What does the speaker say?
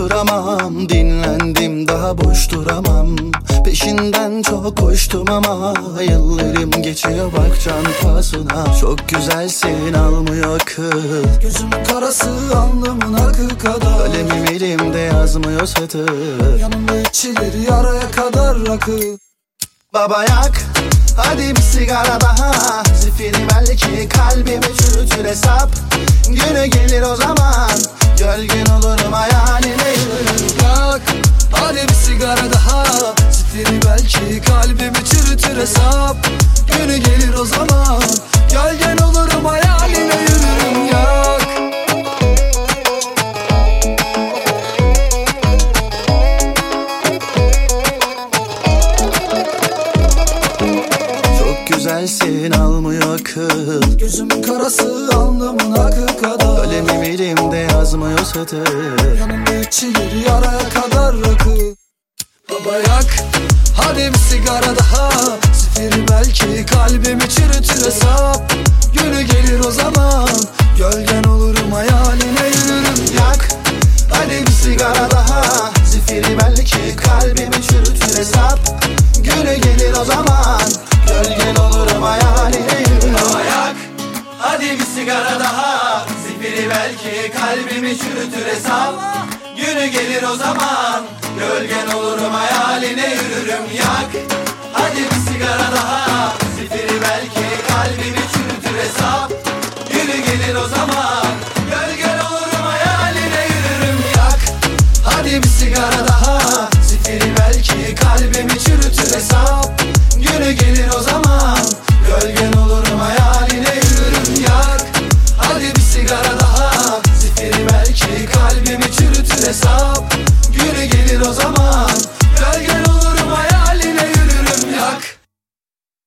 duramam, dinlendim daha boş duramam. Peşinden çok koştum ama yıllarım geçiyor bak can pahasına. Çok güzelsin almıyor akıl, Gözümün karası alnımın akı kadar. kalemim elimde yazmıyor satır. Yanımda içilir yaraya kadar rakı. Baba yak, hadi bir sigara daha. Zifiri belki kalbimi çürütür hesap. Günü gelir o zaman, gölgen olurum hayaline yürürüm. Yak, hadi bir sigara daha. Zifiri belki kalbimi çürütür hesap. Günü gelir o zaman, gölgen olurum hayaline yürürüm. Yak. Çok güzelsin almıyor akıl, Gözümün karası alnımın akı kadar. kalemim elimde yazmıyor satır. Yanımda içilir yaraya kadar rakı. Baba yak, hadi bir sigara daha. Zifiri belki kalbimi çürütür hesap. Günü gelir o zaman, gölgen olurum hayaline yürürüm. Yak, hadi bir sigara daha. Zifiri belki kalbimi çürütür hesap. Günü gelir o zaman, gölgen olurum hayaline yürürüm. Yak, hadi bir sigara daha. Zifiri belki kalbimi çürütür hesap. Günü gelir o zaman, gölgen olurum hayaline yürürüm. Yak, hadi bir sigara daha. Zifiri belki kalbimi çürütür hesap. Günü gelir o zaman, gölgen olurum hayaline yürürüm. Yak, hadi bir sigara daha. Zifiri belki kalbimi çürütür hesap. Günü gelir o zaman, gölgen olurum hayaline yürürüm. Yak, hadi bir sigara daha. Zifiri belki kalbimi çürütür hesap. Günü gelir o zaman,